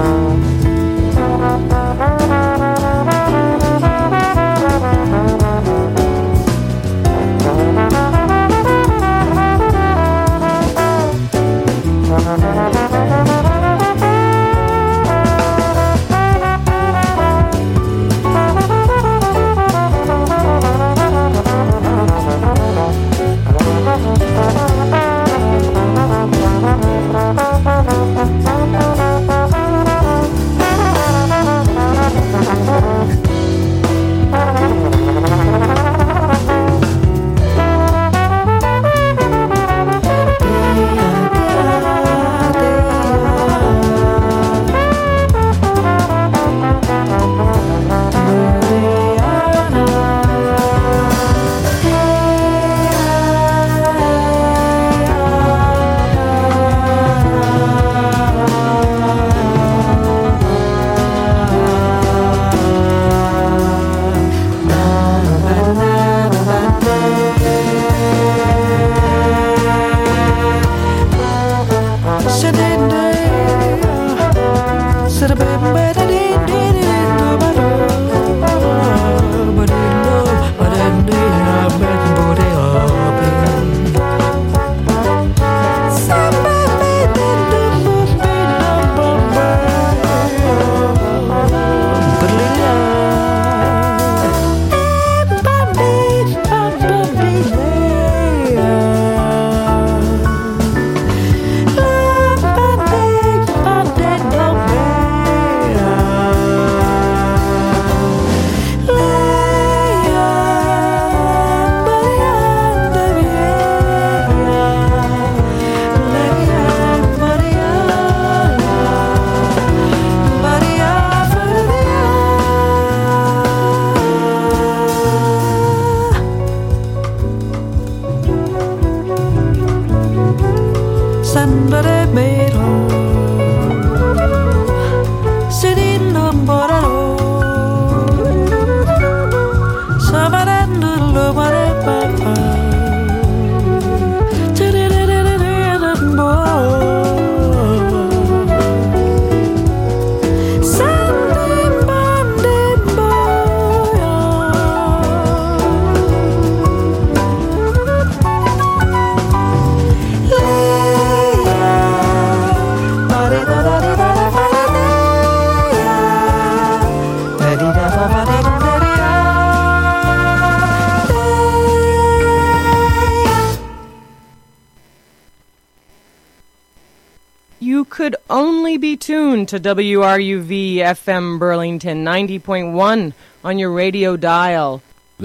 Be tuned to WRUV FM Burlington 90.1 on your radio dial.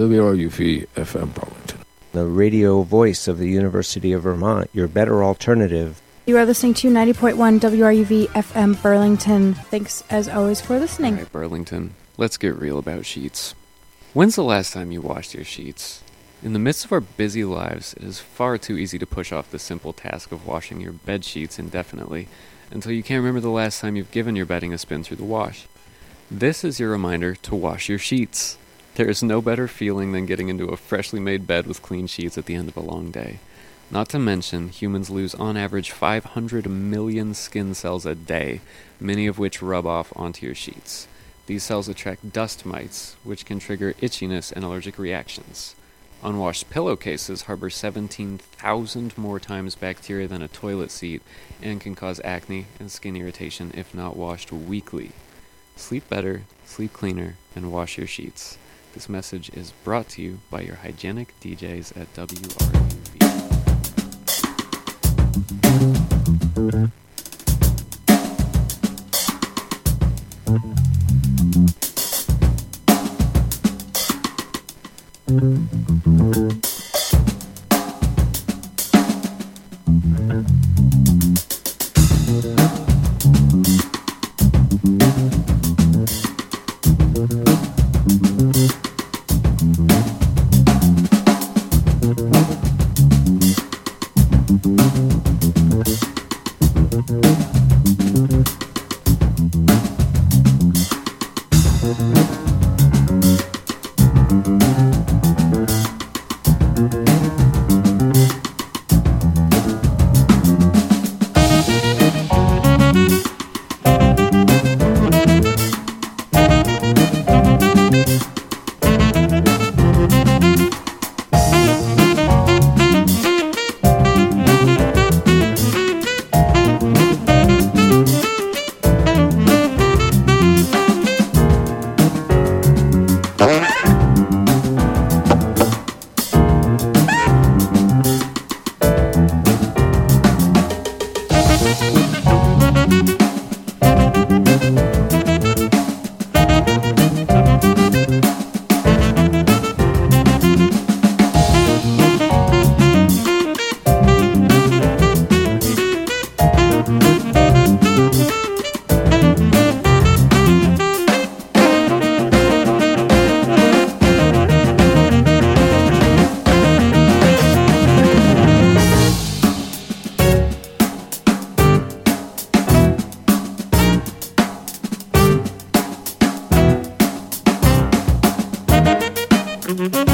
WRUV FM Burlington, the radio voice of the University of Vermont, your better alternative. You are listening to 90.1 WRUV FM Burlington. Thanks as always for listening. All right, Burlington, let's get real about sheets. When's the last time you washed your sheets? In the midst of our busy lives, it is far too easy to push off the simple task of washing your bed sheets indefinitely, until you can't remember the last time you've given your bedding a spin through the wash. This is your reminder to wash your sheets. There is no better feeling than getting into a freshly made bed with clean sheets at the end of a long day. Not to mention, humans lose on average 500 million skin cells a day, many of which rub off onto your sheets. These cells attract dust mites, which can trigger itchiness and allergic reactions. Unwashed pillowcases harbor 17,000 more times bacteria than a toilet seat and can cause acne and skin irritation if not washed weekly. Sleep better, sleep cleaner, and wash your sheets. This message is brought to you by your hygienic DJs at WRUV. Bye.